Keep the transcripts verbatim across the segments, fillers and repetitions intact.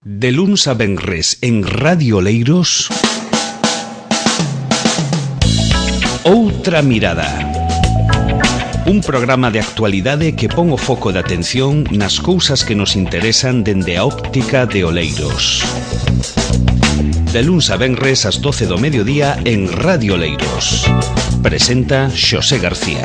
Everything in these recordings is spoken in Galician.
De luns a venres en Radio Oleiros, Outra Mirada. Un programa de actualidade que pon o foco de atención nas cousas que nos interesan dende a óptica de Oleiros. De luns a venres ás doce do mediodía en Radio Oleiros. Presenta Xosé García.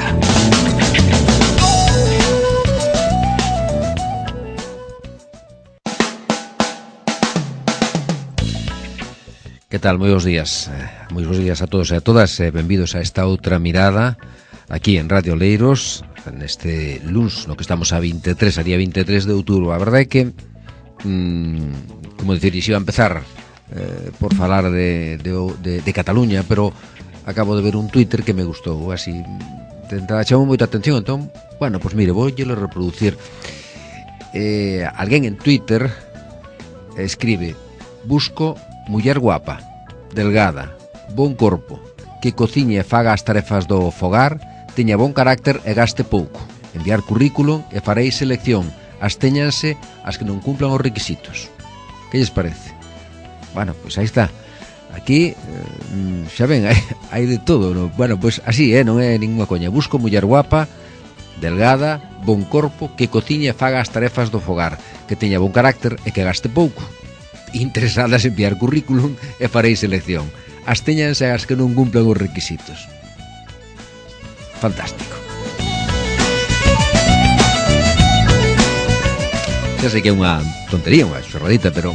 Que tal? Moi bons días, moi bons días a todos e a todas, e benvidos a esta outra mirada aquí en Radio Oleiros neste luns, no que estamos a veintitrés, a día veintitrés de outubro. A verdade é que mmm, como dicir, iba a empezar eh, por falar de, de, de, de Cataluña, pero acabo de ver un Twitter que me gustou, así chamou moita atención. Entón, bueno, pois pues mire, vou a reproducir. eh, Alguén en Twitter escribe: busco muller guapa, delgada, bon corpo, que cociñe e faga as tarefas do fogar, teña bon carácter e gaste pouco. Enviar currículum e farei selección. Astéñanse as que non cumplan os requisitos. Que lles parece? Bueno, pois aí está. Aquí, eh, xa ven, hai, hai de todo, no? Bueno, pois así, eh, non é ninguna coña. Busco muller guapa, delgada, bon corpo, que cociñe e faga as tarefas do fogar, que teña bon carácter e que gaste pouco. Interesadas en enviar currículum e farei selección. Astéñanse as que non cumplan os requisitos. Fantástico. Xa sei que é unha tontería, unha xorradita, pero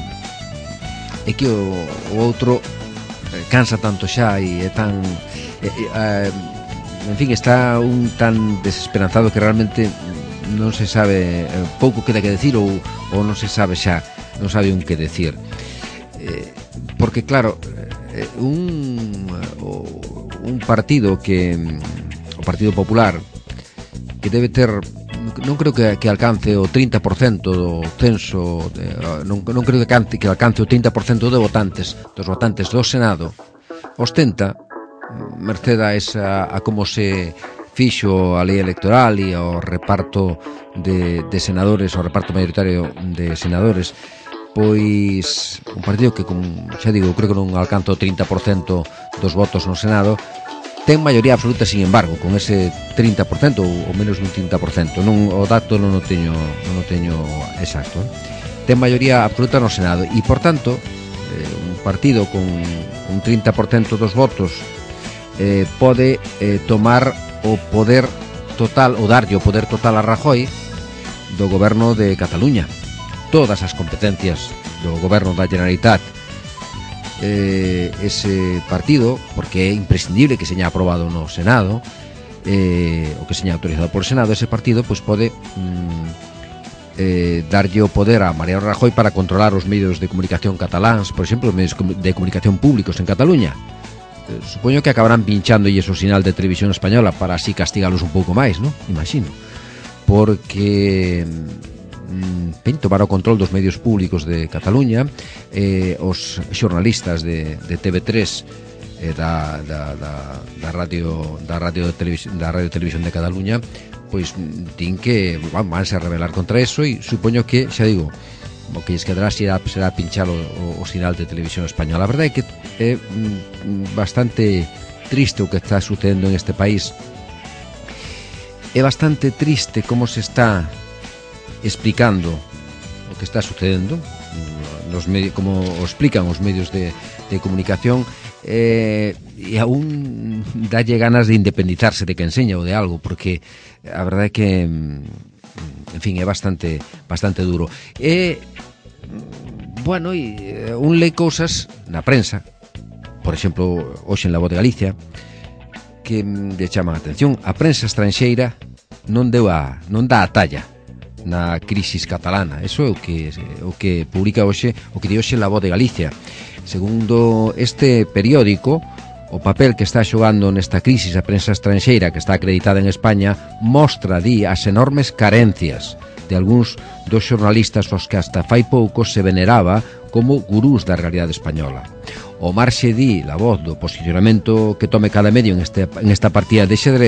é que o, o outro cansa tanto xa e é tan e, e, en fin, está un tan desesperanzado que realmente non se sabe, pouco queda que decir, ou, ou non se sabe xa, non sabe un que decir, eh, porque claro, eh, un un partido que o Partido Popular, que debe ter, non creo que, que alcance o trinta por cento do censo de, non, non creo que alcance, que alcance o trinta por cento de votantes dos votantes do Senado, ostenta, merced a esa, a como se fixo a lei electoral e ao reparto de, de senadores, ao reparto mayoritario de senadores, pois un partido que, como xa digo, creo que non alcanza o trinta por cento dos votos no Senado, ten maioría absoluta, sin embargo, con ese trinta por cento ou menos dun trinta por cento. Non, o dato non o teño, non o teño exacto, eh? Ten maioría absoluta no Senado e, por tanto, eh, un partido con un trinta por cento dos votos eh, pode eh, tomar o poder total, ou darlle o poder total a Rajoy do goberno de Cataluña. Todas as competencias do goberno da Generalitat, eh, ese partido, porque é imprescindible que seña aprobado no Senado, eh, o que seña autorizado por Senado, ese partido pois pode mm, eh, darlle o poder a Mariano Rajoy para controlar os medios de comunicación cataláns, por exemplo, os medios de comunicación públicos en Cataluña. Eh, supoño que acabarán pinchándolles o sinal de televisión española para así castigalos un pouco máis, non? Imagino. Porque ben, tomar o control dos medios públicos de Cataluña, eh, os xornalistas de, de T V tres, eh, da, da, da, da radio da radio de televisión da radio televisión de Cataluña, pois tin que van, vanse a rebelar contra eso, e supoño que, xa digo, o que lles quedará será, será pinchar o, o, o sinal de televisión española. A verdade é que é mm, bastante triste o que está sucedendo en este país. É bastante triste como se está explicando o que está sucedendo nos medios, como o explican os medios de, de comunicación, eh, e aún dalle ganas de independizarse de que enseña ou de algo, porque a verdade é que, en fin, é bastante bastante duro. E, bueno, e, un lei cousas na prensa, por exemplo, hoxe en La Voz de Galicia, que lle chaman a atención. A prensa estranxeira non deu a, non dá a talla na crisis catalana. Eso é o que o que publica hoxe, o que di hoxe La Voz de Galicia. Segundo este periódico, o papel que está xogando nesta crisis a prensa estranxeira, que está acreditada en España, mostra, di, as enormes carencias de algúns dos xornalistas aos que hasta fai pouco se veneraba como gurús da realidade española. O marxe, di La Voz, do posicionamento que tome cada medio en, este, en esta partida de xadrez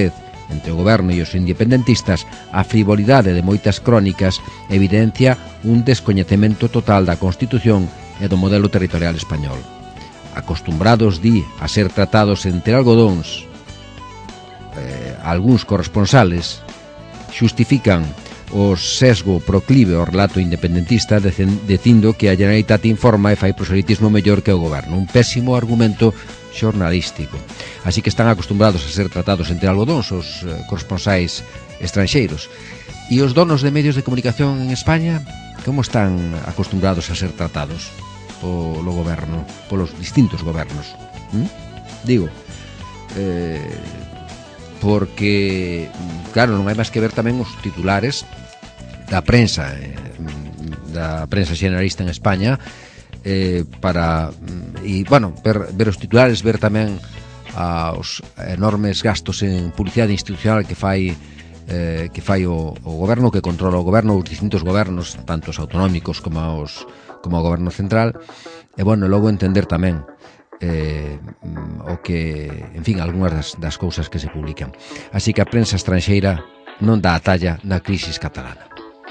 entre o goberno e os independentistas, a frivolidade de moitas crónicas evidencia un descoñecemento total da Constitución e do modelo territorial español. Acostumbrados, di, a ser tratados entre algodóns, eh, algúns corresponsales xustifican o sesgo proclive ao relato independentista dicindo que a Generalitat informa e fai proselitismo mellor que o goberno, un pésimo argumento xornalístico. Así que están acostumbrados a ser tratados entre algodóns os eh, corresponsais estranxeiros. E os donos de medios de comunicación en España, como están acostumbrados a ser tratados polo goberno, polos distintos gobernos? ¿Mm? Digo, eh, porque, claro, non hai máis que ver tamén os titulares da prensa, eh, da prensa generalista en España, eh, para, e, bueno, ver, ver os titulares, ver tamén ah, os enormes gastos en publicidade institucional que fai eh, que fai o, o goberno, que controla o goberno, os distintos gobernos, tanto os autonómicos como os como o goberno central, e, bueno, logo entender tamén eh, o que, en fin, algunhas das, das cousas que se publican. Así que a prensa estranxeira non dá a talla na crisis catalana.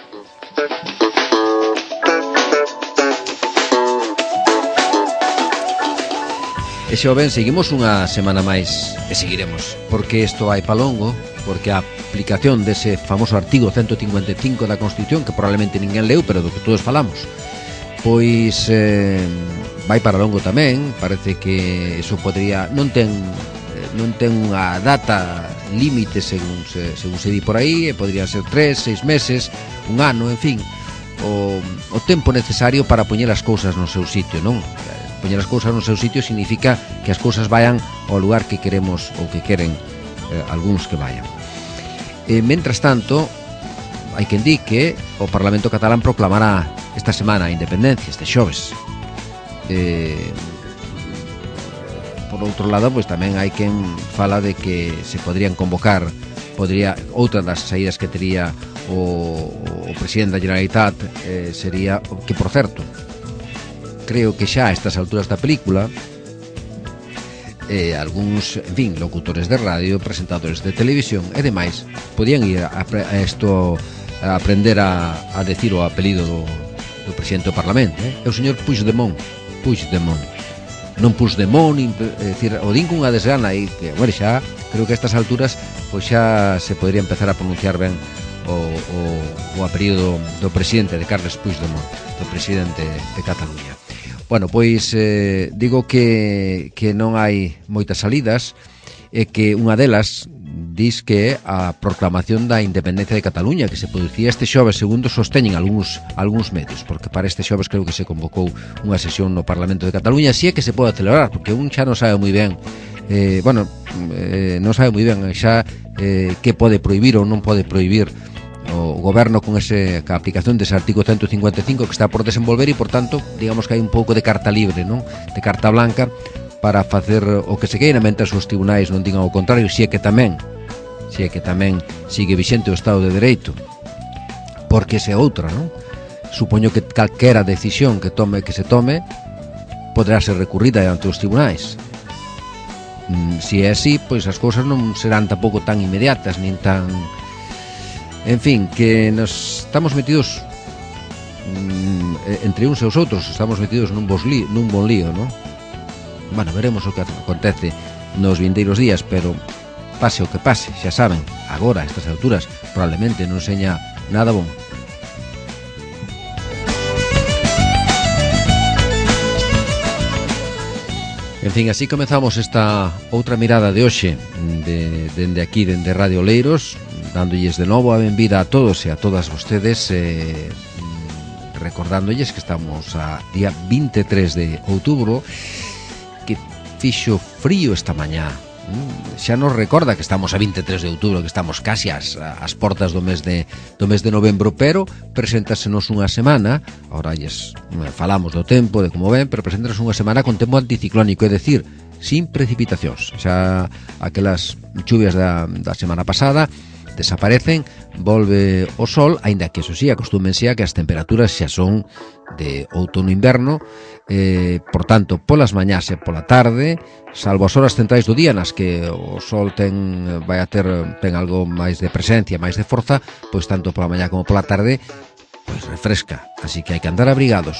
E xa ben, seguimos unha semana máis e seguiremos, porque isto hai pa longo, porque a aplicación dese famoso artigo ciento cincuenta e cinco da Constitución, que probablemente ninguén leu, pero do que todos falamos, pois eh, vai para longo tamén. Parece que eso podría, non ten non ten unha data límite según se, según se di por aí, e podrían ser tres, seis meses, un ano, en fin, o, o tempo necesario para poñer as cousas no seu sitio, non? Poñer as cousas no seu sitio significa que as cousas vayan ao lugar que queremos ou que queren eh, algúns que vayan. E, mentras tanto, hai quen di que o Parlamento catalán proclamará esta semana a independencia, este xoves. Eh, por outro lado, pois tamén hai quen fala de que se podrían convocar, podría, outra das saídas que tería o, o presidente da Generalitat eh, sería, que por certo, creo que xa a estas alturas da película eh, algúns, en fin, locutores de radio, presentadores de televisión e demais podían ir a, a esto a aprender a, a decir o apelido do, do presidente do Parlamento, eh? É o señor Puigdemont, Puigdemont, non Puigdemont, é dicir, o din cunha desgana e que, bueno, xa creo que a estas alturas pois xa se podría empezar a pronunciar ben o, o, o apelido do, do presidente, de Carles Puigdemont, do presidente de Cataluña. Bueno, pois eh, digo que, que non hai moitas salidas, e que unha delas dis que a proclamación da independencia de Cataluña, que se producía este xoves, segundo sosteñen algúns, algúns medios, porque para este xoves creo que se convocou unha sesión no Parlamento de Cataluña, si é que se pode celebrar, porque un xa non sabe moi ben, eh, bueno, eh, non sabe moi ben xa eh, que pode prohibir ou non pode prohibir o goberno con ese, a aplicación dese artigo ciento cincuenta e cinco que está por desenvolver, e por tanto, digamos que hai un pouco de carta libre, non? De carta blanca para facer o que se queira, mentre os tribunais non digan o contrario, si é que tamén si é que tamén sigue vixente o Estado de Dereito, porque esa é outra, non? Supoño que calquera decisión que tome que se tome poderá ser recurrida ante os tribunais. Si é así, pois as cousas non serán tampouco tan inmediatas, nin tan... En fin, que nos estamos metidos mm, entre uns e os outros, estamos metidos nun, li, nun bon lío, non? Bueno, veremos o que acontece nos vindeiros días, pero pase o que pase, xa saben, agora, a estas alturas, probablemente non seña nada bon. En fin, así comezamos esta outra mirada de hoxe de, dende aquí, dende Radio Oleiros, dándolles de novo a benvida a todos e a todas vostedes, eh, recordándolles que estamos a día vinte e tres de outubro, que fixo frío esta mañá. Xa nos recorda que estamos a vinte e tres de outubro, que estamos casi ás, ás portas do mes de do mes de novembro, pero preséntasenos unha semana, ahora lles falamos do tempo, de como ven, pero preséntasenos unha semana con tempo anticiclónico, é dicir, sin precipitacións. Xa aquelas chuvias da, da semana pasada desaparecen, volve o sol, aínda que, eso sí, acostúmense a que as temperaturas xa son de outono-inverno, eh, por tanto, polas mañás e pola tarde, salvo as horas centrais do día nas que o sol ten vai a ter ten algo máis de presencia, máis de forza, pois tanto pola mañá como pola tarde, pois refresca, así que hai que andar abrigados.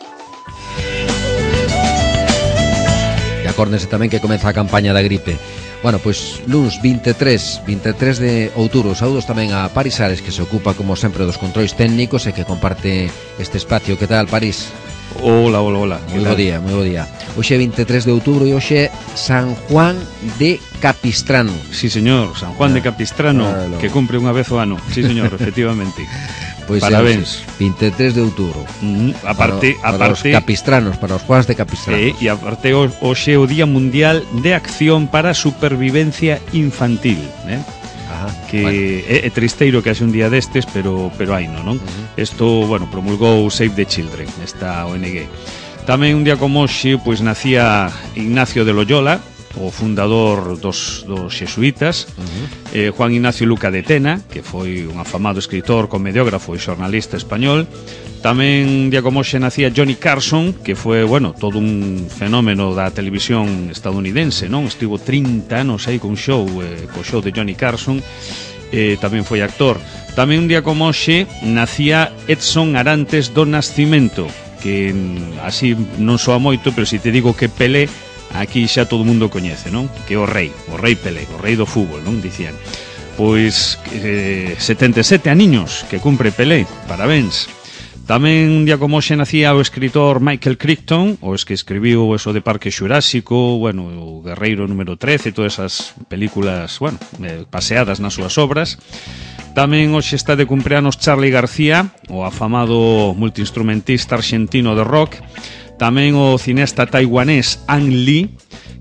E acórdense tamén que comeza a campaña da gripe. Bueno, pois luns vinte e tres de outubro. Saúdos tamén a Paris Ares, que se ocupa como sempre dos controis técnicos e que comparte este espacio. Que tal, Paris? Hola, hola, hola. Moi bo día, moi bo día. Hoxe é vinte e tres de outubro e hoxe é San Juan de Capistrano. Sí, señor, San Juan ah, de Capistrano, ah, que cumpre unha vez o ano. Sí, señor, efectivamente. Pois parabéns. vinte e tres de outubro. Mm, aparte, para, para aparte os capistranos, para os Juans de Capistrano. E eh, aparte hoxe é o Día Mundial de Acción para a Supervivencia Infantil, eh? Ajá, que bueno. é, é tristeiro que haxe un día destes, pero pero hai non, non? Isto, uh-huh. bueno, promulgou Save the Children, esta O N G. Tamén un día como hoxe, pois nacía Ignacio de Loyola, o fundador dos, dos xesuítas, uh-huh. eh, Juan Ignacio Luca de Tena, que foi un afamado escritor, comediógrafo e xornalista español. Tamén un día como hoxe nacía Johnny Carson, que foi, bueno, todo un fenómeno da televisión estadounidense, non? Estivo trinta anos aí con show, eh, co show de Johnny Carson, eh, tamén foi actor. Tamén un día como hoxe nacía Edson Arantes do Nascimento, que así non soa moito, pero se te digo que Pelé, aquí xa todo o mundo coñece, non? Que é o rei, o rei Pelé, o rei do fútbol, non? Dicían. Pois eh, setenta e sete aniños que cumpre Pelé, parabéns. Tamén un día como hoxe nacía o escritor Michael Crichton, o es que escribiu eso de Parque Xurásico, bueno, o Guerreiro número trece, todas esas películas, bueno, eh, paseadas nas súas obras. Tamén hoxe está de cumpleanos Charly García, o afamado multiinstrumentista argentino de rock. Tamén o cineasta taiwanés Ang Lee,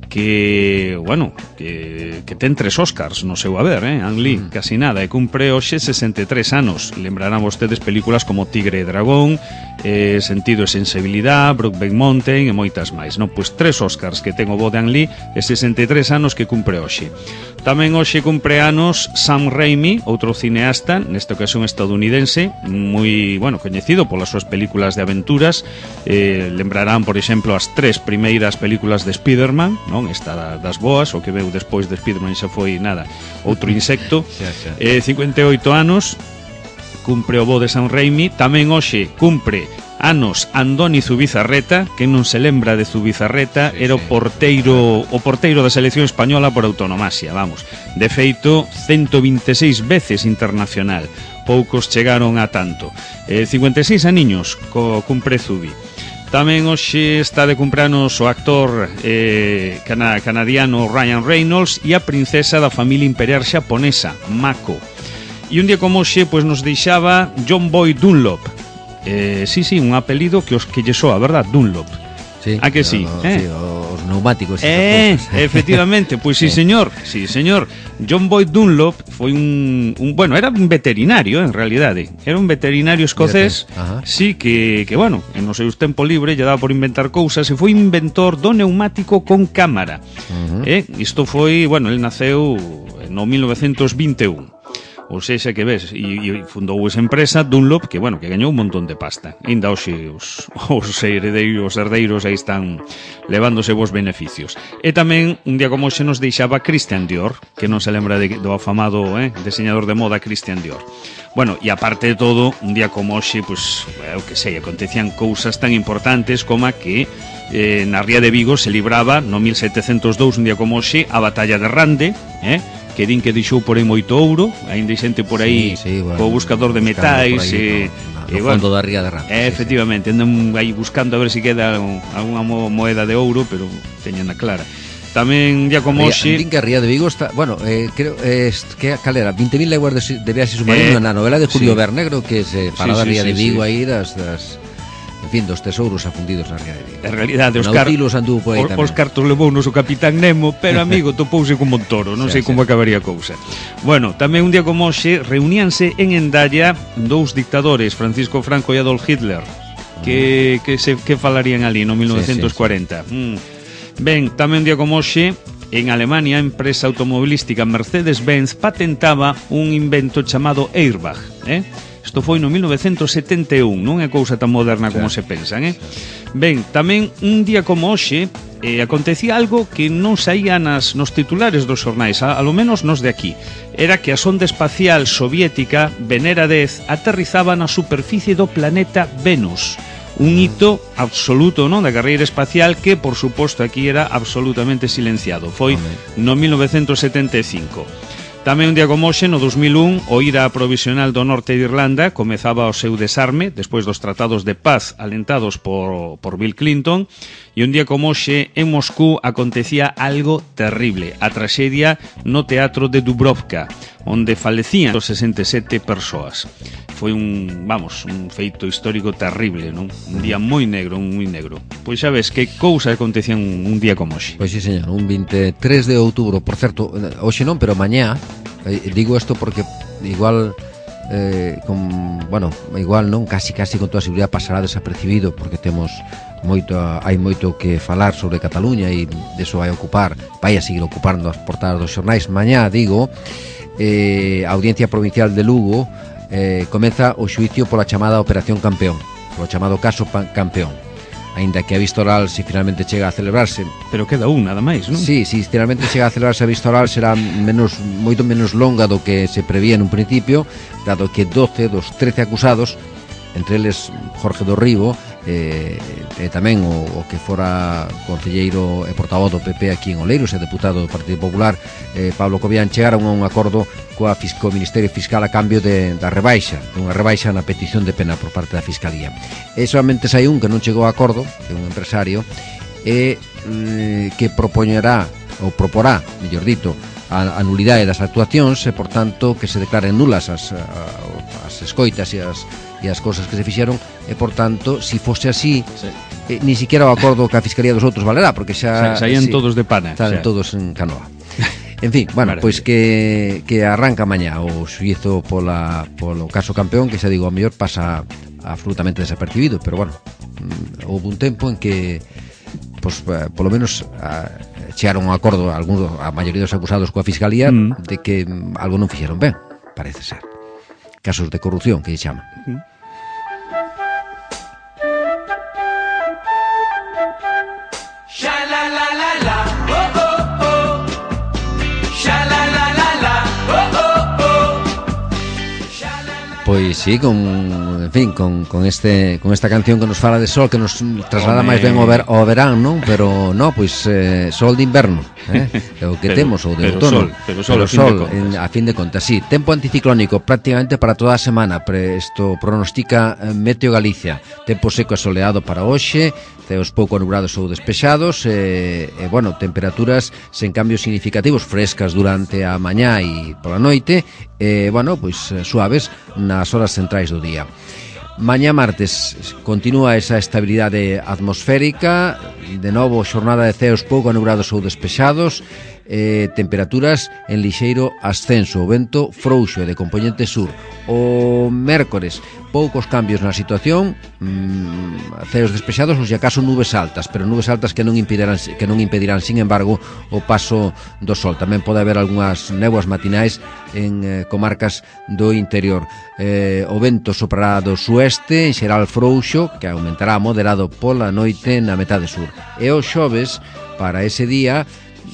que, bueno, que, que ten tres Oscars no seu haber, eh? Ang Lee, mm. casi nada, e cumpre hoxe sesenta e tres anos. Lembrarán vostedes películas como Tigre e Dragón, eh, Sentido e Sensibilidad, Brokeback Mountain e moitas máis, non? Pois tres Oscars que ten o bo de Ang Lee e sesenta e tres anos que cumpre hoxe. Tamén hoxe cumpre anos Sam Raimi, outro cineasta, nesta ocasión estadounidense, moi, bueno, coñecido polas súas películas de aventuras. Eh, lembrarán, por exemplo, as tres primeiras películas de Spider-Man, non? Esta das boas, o que veu despois de Spider-Man xa foi nada, outro insecto. Eh, cincuenta e oito anos cumpre o bo de Sam Raimi. Tamén hoxe cumpre anos Andoni Zubizarreta, que non se lembra de Zubizarreta, sí, era o porteiro o porteiro da selección española por autonomasia, vamos. De feito, ciento vinte e seis veces internacional. Poucos chegaron a tanto. Eh, cincuenta e seis aniños co cumpre Zubi. Tamén hoxe está de cumpleanos o actor eh, cana, canadiano Ryan Reynolds e a princesa da familia imperial xaponesa, Mako. E un día como hoxe, pois nos deixaba John Boy Dunlop. Eh, sí, sí, un apelido que os que lle soa, verdad? Dunlop. Sí, a que sí, no, eh? sí, os neumáticos. Eh, efectivamente, pois pues sí, señor, sí, señor. John Boy Dunlop foi un, un bueno, era un veterinario, en realidade. Era un veterinario escocés, sí, que, que bueno, en o seu tempo libre lle daba por inventar cousas e foi inventor do neumático con cámara. Uh-huh. Eh, isto foi, bueno, el naceu no mil novecentos vinte e un. Ou sexa que ves, e, e fundou esa empresa Dunlop, que, bueno, que gañou un montón de pasta. Ainda hoxe os, os herdeiros, os herdeiros aí están levándose vos beneficios. E tamén, un día como hoxe nos deixaba Christian Dior, que non se lembra de, do afamado eh, diseñador de moda Christian Dior. Bueno, e aparte de todo, un día como hoxe, pues, eu que sei, acontecían cousas tan importantes como a que eh, na ría de Vigo se libraba, no mil setecentos dous, un día como hoxe, a batalla de Rande, eh, que din que deixou por aí moito ouro, aínda hai xente por aí sí, sí, bueno, co buscador de metais aí, e, no, no, no fondo bueno, da ría de Rande. Eh, efectivamente, sí, andan aí buscando a ver se si queda algunha moeda de ouro, pero teñen a clara. Tamén día como hoxe, din que a ría de Vigo está, bueno, eh, creo eh, que calera, veinte mil leguas de, de viaxe submarino, eh, na novela de Julio sí. Verne, creo que se para sí, da ría sí, de Vigo sí. aí das, das en fin, dos tesouros afundidos na ría de Vigo. En realidade, os, car os cartos levounos o Capitán Nemo, pero amigo, topouse como un toro, non sei sí, como sí. acabaría a cousa. Bueno, tamén un día como hoxe reuníanse en Endaya dous dictadores, Francisco Franco e Adolf Hitler, que, que, se, que falarían ali no mil novecentos cuarenta. Sí, sí, sí. Mm. Ben, tamén un día como hoxe en Alemania a empresa automobilística Mercedes-Benz patentaba un invento chamado airbag, eh? Isto foi no mil novecentos setenta e un, non é cousa tan moderna como se pensan, eh? Ben, tamén un día como hoxe eh, acontecía algo que non saía nas, nos titulares dos xornais, a, a lo menos nos de aquí. Era que a sonda espacial soviética Venera dez aterrizaba na superficie do planeta Venus. Un hito absoluto, non, da carreira espacial que, por suposto, aquí era absolutamente silenciado. Foi no mil novecentos setenta e cinco. Tamén un día como hoxe, no dos mil un, o I R A provisional do norte de Irlanda comezaba o seu desarme despois dos tratados de paz alentados por, por Bill Clinton, e un día como hoxe en Moscú acontecía algo terrible, a traxedia no teatro de Dubrovka, onde falecían sesenta e sete persoas. Foi un, vamos, un feito histórico terrible, non? Un día moi negro, moi negro. Pois xa ves que cousas acontecían un, un día como hoxe. Pois sí, señor, un vinte e tres de outubro, por certo, hoxe non, pero mañá. Eh, digo isto porque igual eh, con, bueno, igual non, casi casi con toda a seguridade pasará desapercibido porque temos moito, hai moito que falar sobre Cataluña e deso vai ocupar, vai a seguir ocupando as portadas dos xornais. Mañá, digo, eh, a Audiencia Provincial de Lugo eh, comeza o xuicio pola chamada Operación Campeón, polo chamado caso Campeón. Aínda que a vista oral, se finalmente chega a celebrarse, pero queda un, nada máis, non? Sí, si finalmente chega a celebrarse a vista oral será menos, moito menos longa do que se prevía en un principio, dado que doce dos trece acusados, entre eles Jorge do Ribo, e, e tamén o, o que fora concelleiro e portavoz do P P aquí en Oleiros e deputado do Partido Popular, eh, Pablo Cobián, chegaron a un acordo coa, co Ministerio Fiscal a cambio de, da rebaixa, unha rebaixa na petición de pena por parte da Fiscalía. E solamente sai un que non chegou a acordo, que é un empresario, e eh, que propoñerá, ou proporá, mellor dito, a, a nulidade das actuacións e, por tanto, que se declaren nulas as, as escoitas e as e as cousas que se fixeron, e, por tanto, si fose así, sí. eh, ni siquiera o acordo que a Fiscalía dos outros valerá, porque xa... Saían sí, todos de pana. Saían todos en canoa. En fin, bueno, pois pues que, que arranca mañá o xuizo pola, polo caso Campeón, que xa digo, a mellor pasa absolutamente desapercibido, pero bueno, houve un tempo en que pues, polo menos a, chegaron un acordo a, algunos, a maioría dos acusados coa Fiscalía mm. de que algo non fixeron ben, parece ser. Casos de corrupción, que lle chama. Mm. Pois sí, con, en fin, con, con este con esta canción que nos fala de sol, que nos traslada máis ben ao, ver, ao verán, non? Pero no, pois eh, sol de inverno, eh? É o que pero, temos, ou de outono. Pero sol, pero sol, pero sol en, a fin de contas, sí. Tempo anticiclónico prácticamente para toda a semana. Isto pronostica Meteo Galicia. Tempo seco e soleado para hoxe, ceos pouco nubrados ou despexados, e, e bueno, temperaturas sen cambios significativos, frescas durante a mañá e pola noite, e bueno, pois suaves nas horas centrais do día. Mañá martes continúa esa estabilidade atmosférica, de novo xornada de ceos pouco nubrados ou despexados, eh, temperaturas en lixeiro ascenso, o vento frouxo e de componente sur. O mércores, poucos cambios na situación, mmm, ceos despexados ou se acaso nubes altas, pero nubes altas que non impedirán, que non impedirán, sin embargo, o paso do sol. Tamén pode haber algunhas néboas matinais en eh, comarcas do interior. Eh, o vento soprará do sueste, en xeral frouxo, que aumentará moderado pola noite na metade sur. E os xoves, para ese día,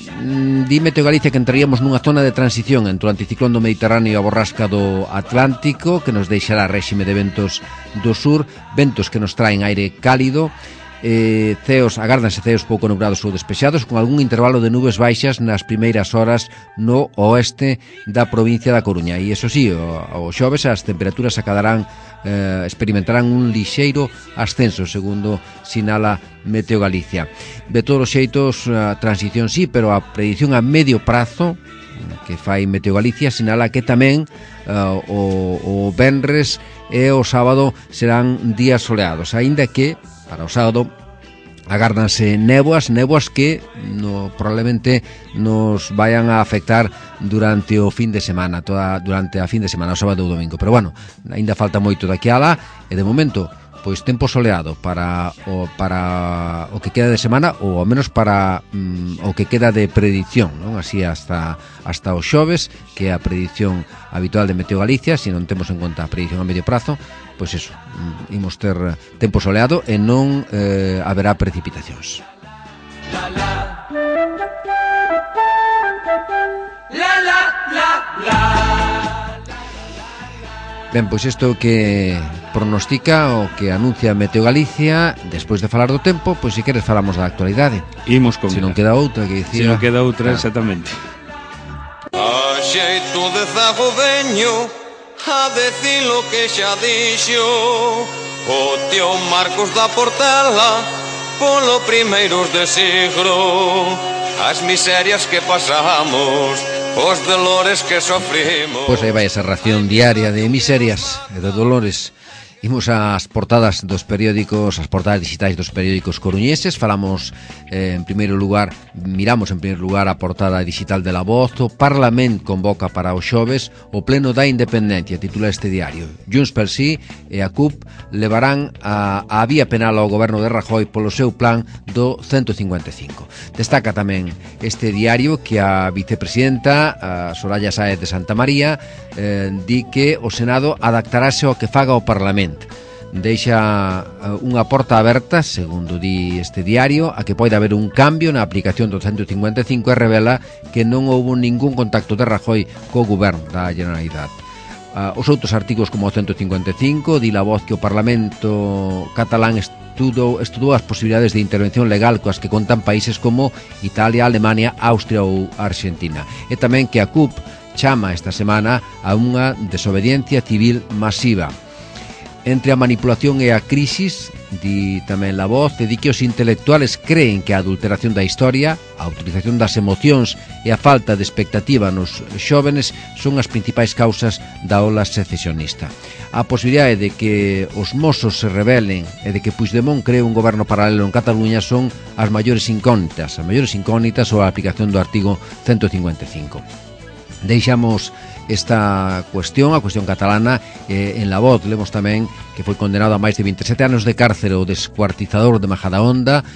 di Meteo Galicia que entraríamos nunha zona de transición entre o anticiclón do Mediterráneo e a borrasca do Atlántico, que nos deixará réxime de ventos do sur, ventos que nos traen aire cálido, eh, ceos, agárdanse ceos pouco nubrados ou despexados, con algún intervalo de nubes baixas nas primeiras horas no oeste da provincia da Coruña. E iso sí, o, o xoves as temperaturas acadarán, eh, experimentarán un lixeiro ascenso, segundo sinala Meteo Galicia. De todos os xeitos, a transición sí, pero a predición a medio prazo que fai Meteo Galicia sinala que tamén uh, o, o venres e o sábado serán días soleados, aínda que para o sábado agárdanse néboas, néboas que no, probablemente nos vayan a afectar durante o fin de semana, toda, durante a fin de semana, o sábado ou domingo. Pero bueno, aínda falta moito daqui a lá, e de momento pois tempo soleado para o, para o que queda de semana, ou ao menos para mm, o que queda de predición, non? Así hasta hasta o xoves, que é a predición habitual de Meteo Galicia. Se non temos en conta a predición a medio prazo, pois eso, mm, imos ter tempo soleado e non eh, haberá precipitacións. La la la la la la. Ben, pois isto que pronostica o que anuncia Meteo Galicia. Despois de falar do tempo, pois se queres falamos da actualidade. Imos con Se non queda outra que dicir. Se non queda outra, claro. Exactamente. A xeito de zago veño a decir lo que xa dixo o tío Marcos da Portela polo primeiros de siglo. As miserias que pasamos, os dolores que sofrimos. Pois aí vai esa ración diaria de miserias e de dolores. Imos ás portadas dos periódicos, as portadas digitais dos periódicos coruñeses. Falamos eh, en primeiro lugar, miramos en primeiro lugar a portada digital de La Voz. O Parlamento convoca para o xoves o pleno da independencia, titula este diario. Junts pel Sí e a C U P levarán a, a vía penal ao goberno de Rajoy polo seu plan do ciento cincuenta e cinco. Destaca tamén este diario que a vicepresidenta a Soraya Sáez de Santa María eh, di que o Senado adaptarase ao que faga o Parlamento. Deixa unha porta aberta, segundo di este diario, a que pode haber un cambio na aplicación do ciento cincuenta e cinco e revela que non houbo ningún contacto de Rajoy co goberno da Generalidade. Uh, os outros artigos como o ciento cincuenta e cinco di La Voz que o Parlamento catalán estudou, estudou as posibilidades de intervención legal coas que contan países como Italia, Alemania, Austria ou Argentina. E tamén que a C U P chama esta semana a unha desobediencia civil masiva. Entre a manipulación e a crisis, di tamén La Voz, e di que os intelectuales creen que a adulteración da historia, a utilización das emocións e a falta de expectativa nos xóvenes son as principais causas da ola secesionista. A posibilidade de que os mozos se rebelen e de que Puigdemont cree un goberno paralelo en Cataluña son as maiores incógnitas, as maiores incógnitas ou a aplicación do artigo ciento cincuenta e cinco. Deixamos esta cuestión, a cuestión catalana, eh, en La Voz. Lemos tamén que foi condenado a máis de vinte e sete anos de cárcere o descuartizador de Majadahonda,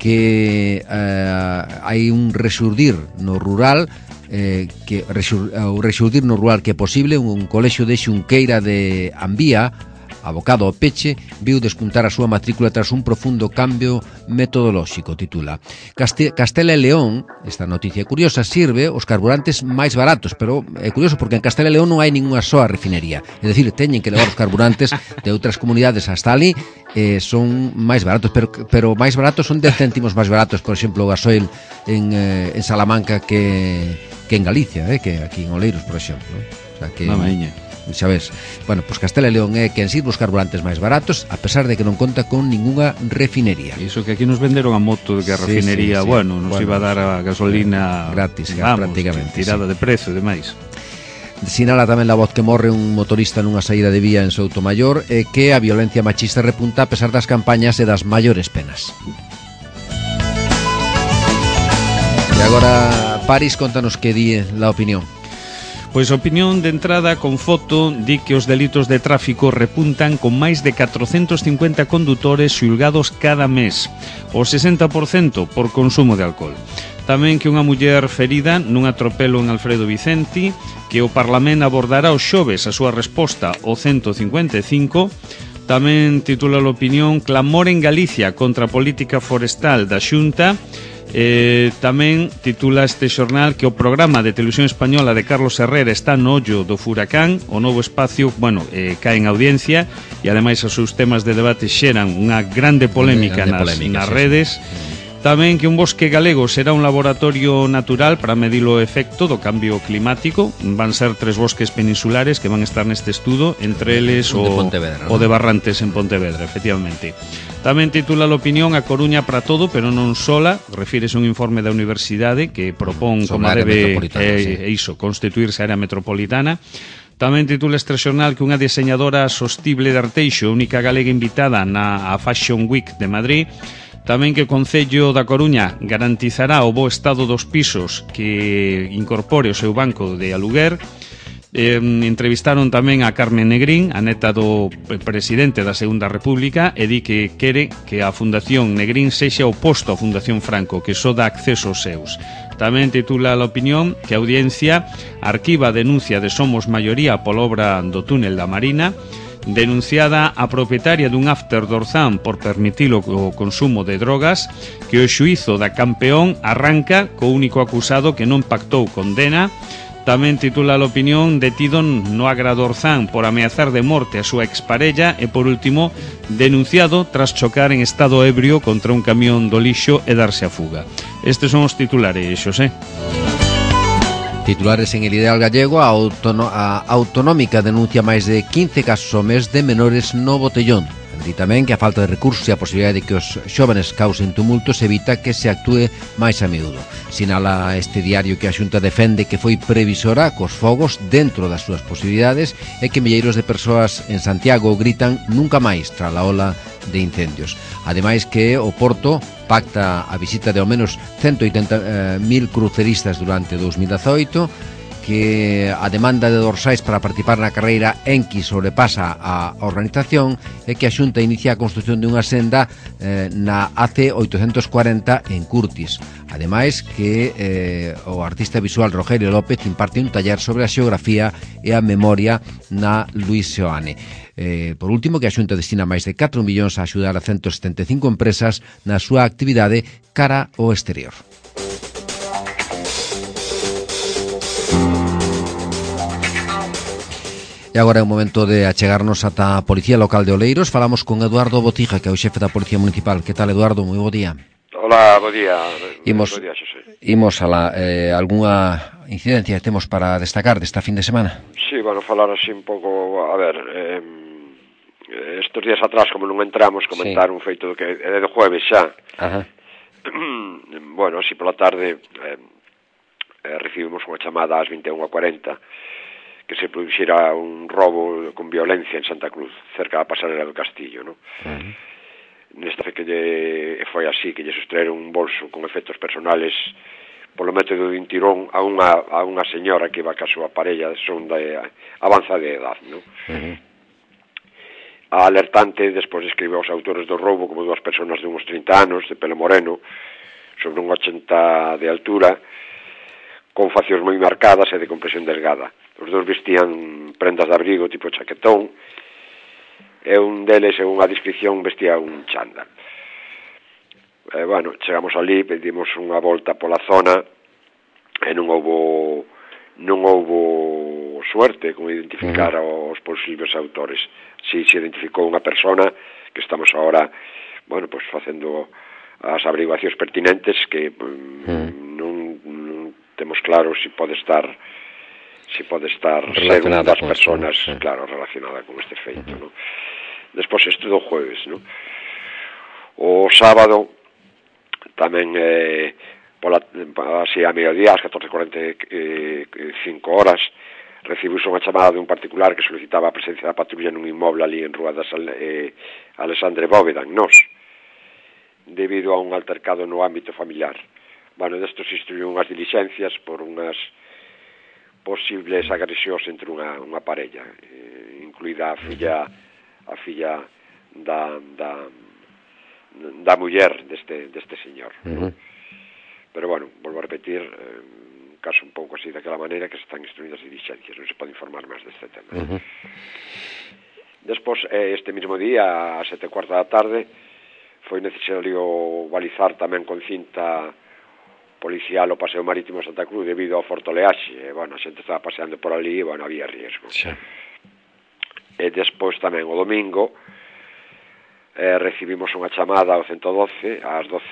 que eh, hai un resurdir no rural, eh, que resur, o resurdir no rural que é posible. Un, un colexio de Xunqueira de Ambía, abocado ao peche, viu despuntar a súa matrícula tras un profundo cambio metodolóxico, titula. Caste, Castela e León, esta noticia curiosa, sirve os carburantes máis baratos, pero é curioso porque en Castela e León non hai ninguna soa refinería. É dicir, teñen que levar os carburantes de outras comunidades hasta ali, eh, son máis baratos, pero, pero máis baratos son dez céntimos máis baratos, por exemplo, o gasoil en, eh, en Salamanca que, que en Galicia, eh, que aquí en Oleiros, por exemplo. O sea, que... Mamaña. Xa ves, bueno, pois Castela e León é quen sirve os carburantes máis baratos, a pesar de que non conta con ningunha refinería. Iso que aquí nos venderon a moto de que a refinería, sí, sí, sí. bueno, nos bueno, iba a dar a gasolina gratis, vamos, prácticamente, tirada sí. de prezo e demais. Sinala tamén La Voz que morre un motorista nunha saída de vía en Soutomaior e que a violencia machista repunta a pesar das campañas e das maiores penas. E agora, París, contanos que di La Opinión. Pois a opinión de entrada con foto di que os delitos de tráfico repuntan con máis de catrocentos cincuenta condutores xulgados cada mes, o sesenta por cento por consumo de alcohol. Tamén que unha muller ferida nun atropelo en Alfredo Vicenti, que o Parlamento abordará o xoves a súa resposta ao ciento cincuenta e cinco. Tamén titula a opinión Clamor en Galicia contra a política forestal da Xunta. Eh, tamén titula este xornal que o programa de televisión española de Carlos Herrera está no ollo do furacán. O novo espacio, bueno, eh, cae en audiencia e ademais os seus temas de debate xeran unha grande polémica, grande nas, polémica nas sí, redes sí. Tamén que un bosque galego será un laboratorio natural para medir o efecto do cambio climático. Van ser tres bosques peninsulares que van estar neste estudo, entre eles o, o de Barrantes en Pontevedra, efectivamente. Tamén titula a opinión A Coruña para todo, pero non sola. Refírese a un informe da universidade que propón como debe eh, sí. iso, constituirse a área metropolitana. Tamén titula este xornal que unha diseñadora sostible de Arteixo, única galega invitada na a Fashion Week de Madrid. Tamén que o Concello da Coruña garantizará o bo estado dos pisos que incorpore o seu banco de aluguer. Eh, entrevistaron tamén a Carmen Negrín, a neta do presidente da Segunda República, e di que quere que a Fundación Negrín sexa oposto á Fundación Franco, que só dá acceso aos seus. Tamén titula a Opinión que a Audiencia arquiva a denuncia de Somos Maioría pola obra do túnel da Marina, denunciada a propietaria dun after do Orzán por permitir o consumo de drogas, que o xuízo da Campeón arranca co único acusado que non pactou condena. Tamén titula a Opinión detido no Agra do Orzán por ameazar de morte a súa exparella e, por último, denunciado tras chocar en estado ebrio contra un camión do lixo e darse a fuga. Estes son os titulares, Xosé. Titulares en El Ideal Gallego, a, autono, a Autonómica denuncia máis de quince casos ao mes de menores no botellón. Di tamén que a falta de recursos e a posibilidade de que os xóvenes causen tumultos evita que se actúe máis a miúdo. Sinala este diario que a Xunta defende que foi previsora cos fogos dentro das súas posibilidades e que milleiros de persoas en Santiago gritan nunca máis tras a ola de incendios. Ademais que o Porto pacta a visita de ao menos ciento oitenta mil cruceristas durante dous mil dezaoito, que a demanda de dorsais para participar na carreira Enki sobrepasa a organización e que a Xunta inicia a construción dunha senda eh, na A C oitocentos cuarenta en Curtis. Ademais que eh, o artista visual Rogelio López imparte un taller sobre a xeografía e a memoria na Luis Seoane. Eh, por último, que a Xunta destina máis de catro millóns a axudar a ciento setenta e cinco empresas na súa actividade cara ao exterior. E agora é o momento de achegarnos ata a Policía Local de Oleiros. Falamos con Eduardo Botija, que é o xefe da Policía Municipal. Que tal, Eduardo? Moi bo día. Hola, bo día. Imos, bo día, Xosé. Imos a la, eh, algunha incidencia que temos para destacar desta fin de semana? Sí, bueno, falar así un pouco, a ver, eh, estes días atrás, como non entramos, comentar sí. un feito que é de jueves xa. Ajá. Bueno, así pola tarde eh, eh, recibimos unha chamada ás vinte e unha cuarenta que se produxera un robo con violencia en Santa Cruz, cerca da pasarela do Castillo, ¿no? Uh-huh. Nesta fe que lle foi así, que lle sustraeron un bolso con efectos personales polo método de un tirón a unha, a unha señora que iba ca súa parella, son de avanzada de edad, ¿no? Uh-huh. A alertante despois escribiu aos autores do roubo como dúas personas de uns trinta anos, de pelo moreno, sobre un ochenta de altura, con faccións moi marcadas e de compresión delgada. Os dous vestían prendas de abrigo tipo chaquetón e un deles, según a descripción, vestía un chándal. E, bueno, chegamos ali, pedimos unha volta pola zona e non houbo non houbo suerte como identificar uh-huh. os posibles autores. Si se identificou unha persona que estamos agora, bueno, pues facendo as averiguacións pertinentes que uh-huh. non, non temos claro se si pode estar si pode estar ser unha das personas, sí. claro, relacionada con este feito, uh-huh. ¿no? Despois isto do jueves, ¿no? O sábado tamén eh, pola, así a mediodía, ás catorce e cuarenta e cinco horas, recibiuse unha chamada de un particular que solicitaba a presencia da patrulla nun inmoble ali en Rúa das eh, Alexandre Bóveda, en Nós, debido a un altercado no ámbito familiar. Bueno, desto se instruíu unhas dilixencias por unhas posibles agresións entre unha, unha parella, eh, incluída a filla a filla da, da, da muller deste, deste señor. Uh-huh. Pero, bueno, volvo a repetir, eh, un caso un pouco así daquela maneira que se están instruídas dilixencias, non se pode informar máis deste tema. Uh-huh. Despois, eh, este mismo día, a sete e cuarta da tarde, foi necesario balizar tamén con cinta policial o paseo marítimo de Santa Cruz debido ao forte oleaxe. E, bueno, a xente estaba paseando por ali e, bueno, había riesgo. Sí. E despois tamén o domingo eh, recibimos unha chamada ao ciento doce ás doce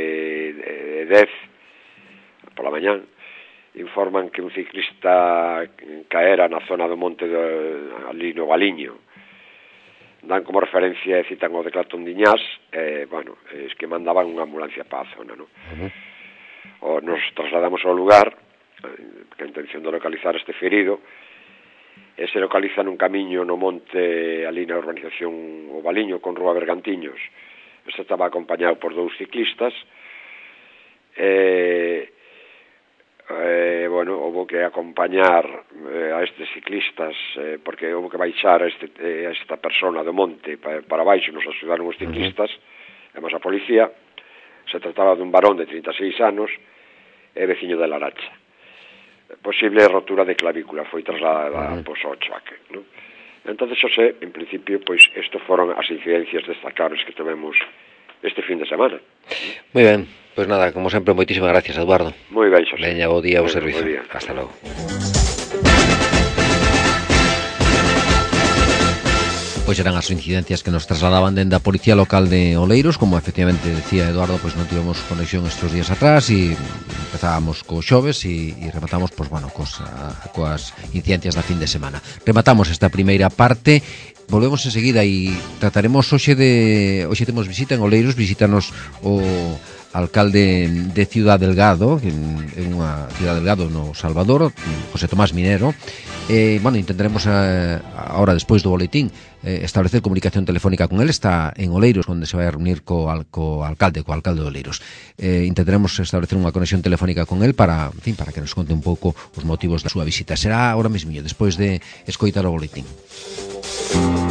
e dez pola mañán. Informan que un ciclista caera na zona do monte de, ali no Galiño. Dan como referencia e citan o de Clatondiñás, e, eh, bueno, es que mandaban unha ambulancia para a zona, ¿no? Uh-huh. O, nos trasladamos ao lugar eh, que a intención de localizar este ferido, e se localiza nun camiño no monte ali na urbanización O Baliño con Rúa Bergantiños. Este estaba acompañado por dous ciclistas e eh, bueno, houve que acompañar eh, a estes ciclistas, eh, porque houve que baixar a, este, eh, a esta persona do monte para, para baixo, nos axudaron os ciclistas, uh-huh. e mas a policía. Se trataba dun varón de trinta e seis anos e veciño de Laracha. Posible rotura de clavícula, foi trasladada uh-huh. pois, ao choque, ¿no? Entonces, Xosé, en principio, pois, estos foron as incidencias destacables que tivemos este fin de semana. Moi ben. Pois nada, como sempre, moitísimas gracias, Eduardo. Moi ben, Xosé. Veña, bo día, bo bueno, servizo. Día. Hasta logo. Pois eran as incidencias que nos trasladaban dende a Policía Local de Oleiros. Como efectivamente decía Eduardo, pois non tivemos conexión estes días atrás e empezábamos co xoves e, e rematamos, pois bueno, cos, a, coas incidencias da fin de semana. Rematamos esta primeira parte. Volvemos enseguida e trataremos hoxe de... Hoxe temos visita en Oleiros, visítanos o alcalde de Ciudad Delgado, en unha Ciudad Delgado no Salvador, José Tomás Minero. E, bueno, intentaremos a, ahora, despois do boletín, eh, establecer comunicación telefónica con él. Está en Oleiros, onde se vai a reunir co, co alcalde, co alcalde de Oleiros. Eh, intentaremos establecer unha conexión telefónica con él para, en fin, para que nos conte un pouco os motivos da súa visita. Será ahora mesmo, despois de escoitar o boletín.